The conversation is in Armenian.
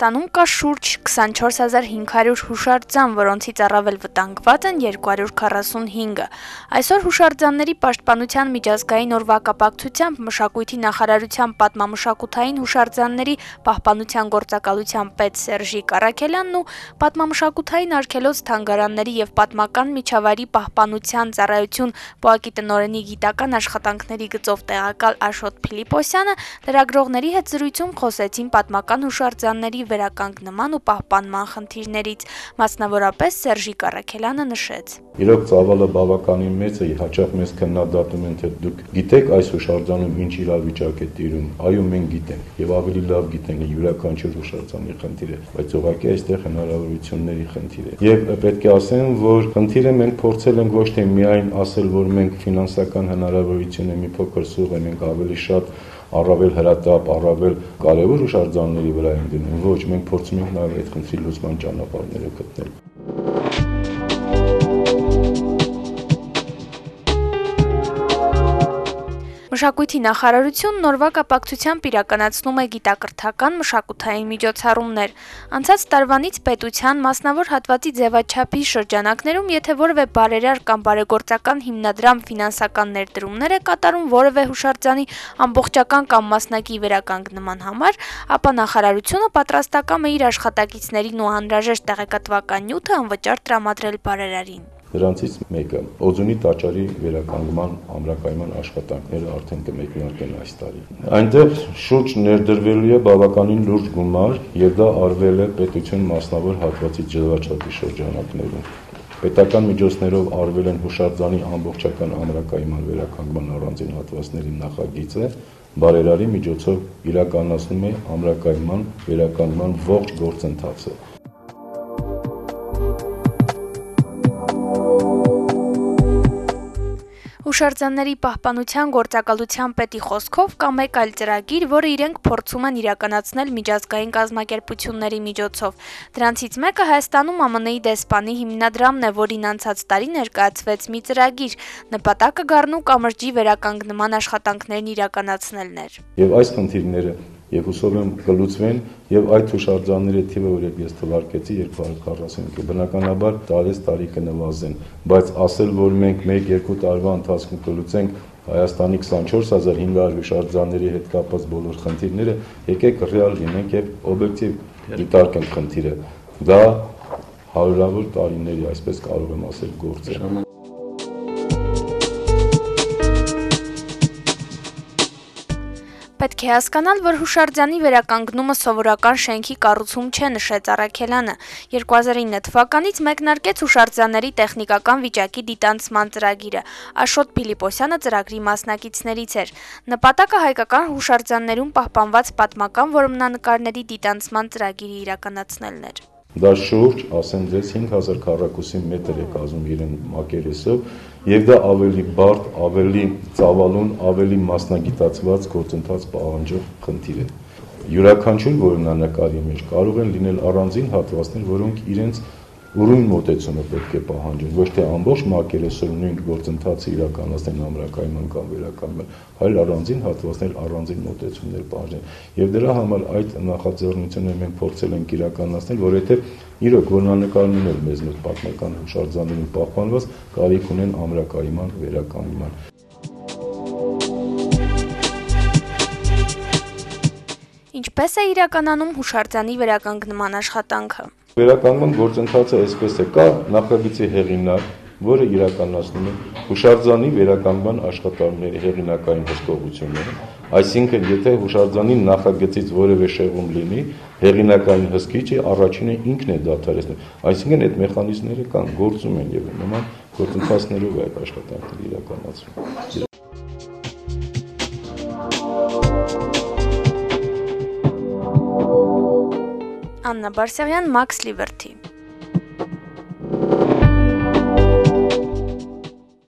Հայաստանում կա շուրջ 24500 հուշարձան, որոնցից առավել վտանգված են 245-ը։ Այսօր հուշարձանների պաշտպանության միջազգային օրվա կապակցությամբ Մշակույթի նախարարության պատմամշակութային հուշարձանների պահպանության գործակալության պետ Սերժիկ Առաքելյանն ու պատմամշակութային արգելոց-թանգարանների եւ պատմական միջավայրի պահպանության ծառայություն ՊՕԱԿ-ի տնօրենի գիտական աշխատանքների գծով տեղակալ Աշոտ Փիլիպոսյանը լրագրողների հետ զրույցում խոսեցին պատմական հուշարձանների վերականգնման ու պահպանման խնդիրներից, մասնավորապես Սերժիկ Առաքելյանը նշեց. Իրոք ծավալը բավականին մեծ է, հաճախ մեզ քննադատում են, թե դուք գիտեք այս հուշարձանում ինչ իրավիճակ է տիրում, այո մենք գիտենք եւ ավելի լավ գիտենք յուրաքանչյուր հուշարձանի խնդիրը, բայց ուղղակի այստեղ հնարավորությունների խնդիր է։ Եվ պետք է ասեմ, որ խնդիրը մենք փորձել ենք ոչ թե միայն ասել, որ մենք ֆինանսական հնարավորությունը մի փոքր սուղ ենք ավելի շատ առավել հրատապ, առավել կարևոր հուշարձանների վրա են դնում, ոչ, մենք փորձում ենք նաև այդ խնդրի լուծման ճանապարհները գտնել։ Մշակույթի նախարարությունն օրվա կապակցությամբ իրականացնում է գիտակրթական մշակութային միջոցառումներ։ Անցած տարվանից պետության մասնավոր հատվածի ձևաչափի շրջանակներում, եթե որևէ բարերար կամ բարեգործական հիմնադրամ ֆինանսական ներդրումներ է կատարում որևէ հուշարձանի ամբողջական կամ մասնակի վերականգնման համար, ապա նախարարությունը պատրաստակամ է իր աշխատակիցներին ու անհրաժեշտ տեղեկատվական նյութը անվճար տրամադրել բարերարին։ Դրանցից մեկը Օձունի տաճարի վերականգնման ամրակայման աշխատանքները արդեն կմեկնարկեն այս տարի։ Այնտեղ շուրջ ներդրվելու է բավականին լուրջ գումար եւ դա արվել է պետություն մասնավոր հատվածի ձևաչափի շրջանակներում։ Պետական միջոցներով արվել են հուշարձանի ամբողջական ամրակայման վերականգնման առանձին հատվածների նախագիծը, բարերարի միջոցով իրականացնում է ամրակայման վերականգնման ողջ գործընթացը։ Հուշարձանների պահպանության գործակալության պետի խոսքով կա մեկ այլ ծրագիր, որը իրենք փորձում են իրականացնել միջազգային կազմակերպությունների միջոցով։ Դրանցից մեկը Հայաստանում ԱՄՆ-ի դեսպանի հիմնադրամն է, որին անցած տարի ներկայացվեց մի ծրագիր, նպատակը գառնու կամրջի վերականգնման աշխատանքներն իրականացնելն էր։ Եվ այս խնդիրները եւ հուսով եմ կլուծվեն եւ այդ հուշարձանների թիվը, որ ես թվարկեցի 245, բնականաբար տարի կնվազեն, բայց ասել, որ մենք 1-2 տարվա ընթացքում կլուծենք Հայաստանի 24500 հուշարձանների հետ կապված բոլոր խնդիրները, եկեք ռեալ լինենք եւ օբյեկտիվ դիտարկենք խնդիրը։ Դա հարյուրավոր տարիների, այսպես կարող եմ ասել, գործ է։ Պետք է հասկանալ, որ հուշարձանի վերականգնումը սովորական շենքի կառուցում չէ, նշեց Առաքելյանը։ 2009 թվականից մեկնարկեց հուշարձանների տեխնիկական վիճակի դիտանցման ծրագիրը։ Աշոտ Փիլիպոսյանը ծրագրի մասնակիցներից էր։ Նպատակը հայկական հուշարձաններում պահպանված պատմական որմնանկարների դիտանցման ծրագիրի իրականացնելն էր։ Դա շուրջ, ասեմ ձեզ, 5000 քառակուսի մետր է կազմում իրեն մակերեսով եւ դա ավելի բարդ, ավելի ծավալուն, ավելի մասնագիտացված գործընթաց պահանջող խնդիր է։ Յուրաքանչյուր որմնանկարի մեջ կարող են լինել առանձին հատվածներ, որոնք իրենց ուրույն մոտեցումը պետք է պահանջեն, ոչ թե ամբողջ մակերեսով նույն գործընթացը իրականացնեն ամրակայման կամ վերականգնման, այլ առանձին հատվածներ, առանձին մոտեցումներ պահանջեն։ Եվ դրա համար այդ նախաձեռնությունը մենք փորձել ենք իրականացնել, որովհետև իրոք որմնանկարներն էլ մեզ մոտ պատմական հուշարձաններում պահպանված կարիք ունեն ամրակայման, վերականգնման։ Ինչպես է իրականանում հուշարձանի վերականգնման աշխատանքը։ Վերականգնման գործընթացը այսպես է, կա նախագծի հեղինակ, որը իրականացնում է հուշարձանի վերականգնման աշխատանքների հեղինակային հսկողությունները, այսինքն եթե հուշարձանի նախագծից որևէ շեղում լինի, հեղինակային հսկիչը առաջինը ինքն է դադարեցնում, այսինքն այդ մեխանիզմները կան, գործում են եւ նման գործընթացներով այդ աշխատանքները իրականացվում։ Աննա Բարսեղյան, Մաքս Լիվերթի։